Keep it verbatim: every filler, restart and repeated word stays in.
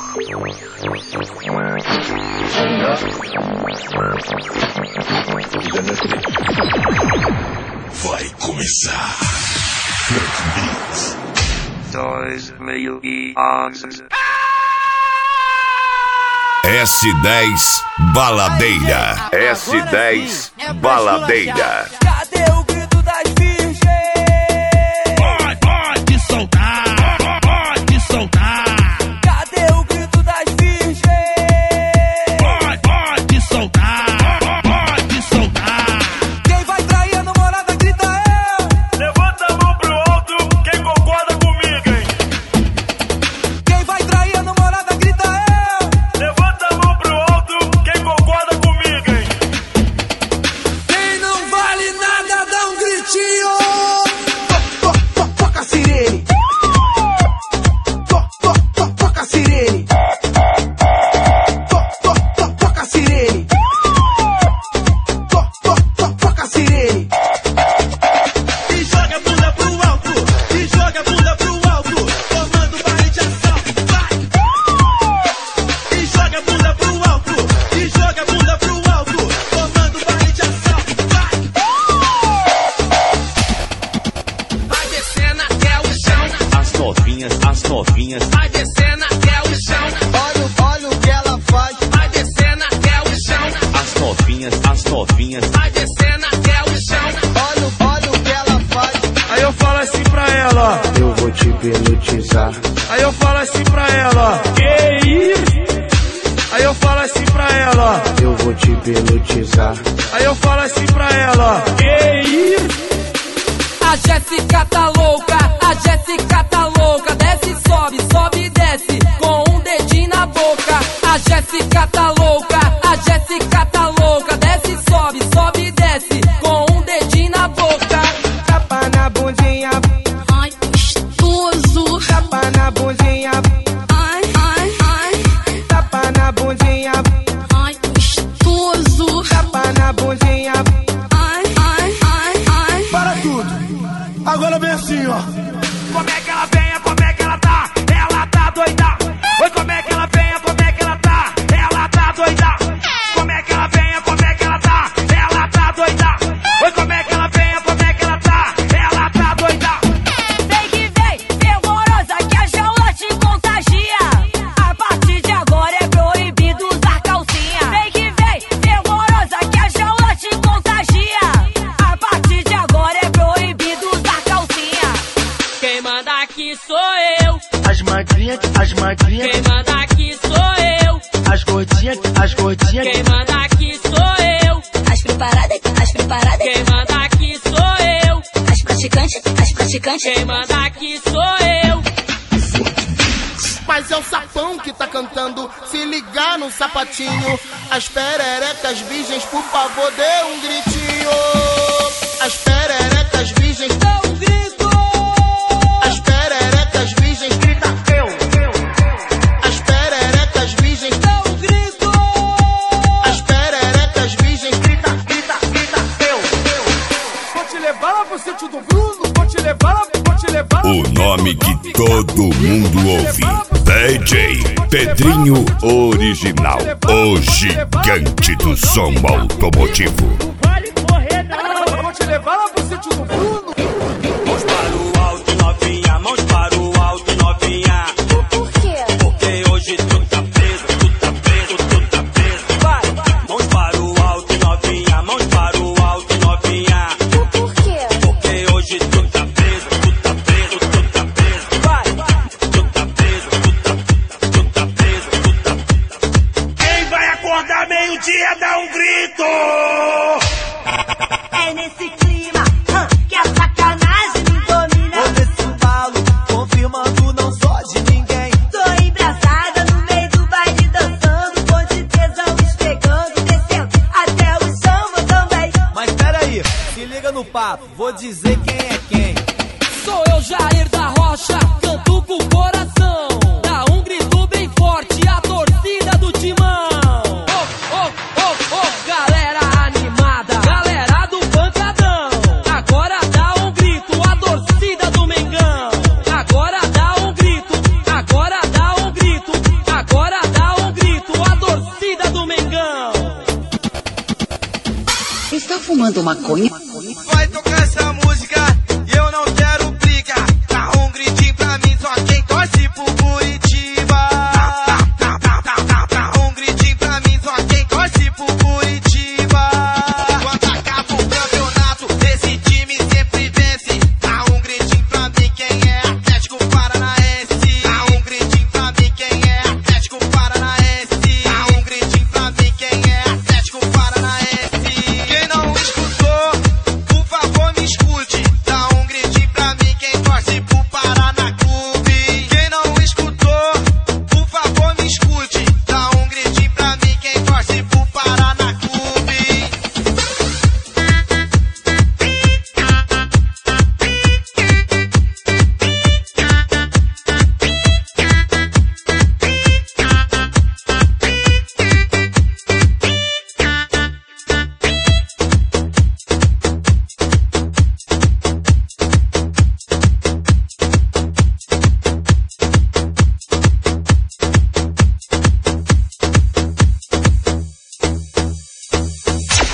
Vai começar. dois mil e onze. S dez Baladeira. S dez Baladeira. Cadê o grito das virgens? Pode, pode soltar, pode soltar. Cadê o grito das virgens? Pode, pode soltar, pode soltar. Quem vai trair a namorada grita eu. Levanta a mão pro alto, quem concorda comigo, hein? Quem vai trair a namorada grita eu. Levanta a mão pro alto, quem concorda comigo, hein? Quem não vale nada dá um gritinho. To- to- to- Toca a sirene. To- to- to- Toca a sirene. To- to- to- Toca a sirene. To- to- to- Toca a sirene. E joga a bunda pro alto, e joga a bunda pro alto, formando barra de ação, vai! E joga a bunda pro alto, e joga a bunda pro alto, formando barra de ação, vai! Vai descendo até o chão, As novinhas, as novinhas, vai descendo até o chão, Olha, olha o que ela faz. vai descendo até o chão, as novinhas, as novinhas, vai descendo até o chão. Olha, olha o que ela faz. Aí eu falo assim pra ela, Eu vou te pelotizar. aí eu falo assim pra ela, que isso? Aí eu falo assim pra ela, Eu vou te pelotizar. aí eu falo assim pra ela, que isso? A Jéssica tá louca, a Jéssica tá louca. Desce, sobe, sobe e desce, com um dedinho na boca. A Jéssica tá louca, a Jéssica tá louca. Desce, sobe, sobe e desce, com um dedinho na boca. Tapa na bundinha, Ai, gostoso. tapa na bundinha, Ai, ai, ai. tapa na bundinha, Ai, gostoso. tapa na bundinha. Ai, ai, ai, ai. Para tudo. Agora vem assim, ó. Como é que ela vem, como é que ela tá? Ela tá doida. Oi, como é que ela vem, como é que ela tá? Ela tá doida. Como é que ela vem, como é que ela tá? Ela tá doida. Oi, como é que ela vem, como é que ela tá? Ela tá doida. Vem que vem, fervorosa, que a jaula te contagia. A partir de agora é proibido usar calcinha. Vem que vem, fervorosa, que a jaula te contagia. A partir de agora é proibido usar calcinha. Quem manda aqui sou eu, As magrinhas, as magrinhas, quem manda aqui sou eu, as gordinhas, as gordinhas, quem manda aqui sou eu, As preparadas, as preparadas, quem manda aqui sou eu, as praticantes, as praticantes. quem manda aqui sou eu. Mas é o sapão que tá cantando, se ligar no sapatinho. As pererecas virgens, por favor, dê um gritinho. As pererecas virgens, dê um grito. As pererecas virgens, grita eu. As pererecas virgens, dê um grito. As pererecas virgens, grita, grita, grita eu. Vou te levar lá pro sítio do Bruno. Vou te levar lá, vou te levar lá. O nome que todo mundo ouve. D J Pedrinho Original. O gigante do som automotivo. Vale correr, não. Vou te levar lá pro sítio do Bruno. Mãos para o alto, novinha, mãos para o alto, novinha. Por quê? Porque hoje tu tá preso, tu tá preso, tu tá preso. Vai! Mãos para o alto, novinha, mãos para o alto, novinha. Por quê? Porque hoje tu tá preso, tu tá preso, tu tá preso. Vai! Tu tá preso, tu tá, tu tá preso, tu tá. Quem vai acordar meio-dia dá um grito! É nesse clima hum, que a sacanagem me domina. Vou nesse embalo, confirmando não sou de ninguém. Tô embraçada no meio do baile dançando, com de tesão esfregando, descendo até o chão vou também. Mas peraí, se liga no papo, vou dizer quem é quem. Sou eu, Jair da Rocha, canto com o coração. Dá um grito bem forte, a torcida do Timão. Oh, oh, oh, oh, galera animada, galera do pancadão. Agora dá um grito, a torcida do Mengão. Agora dá um grito, agora dá um grito, agora fumando maconha?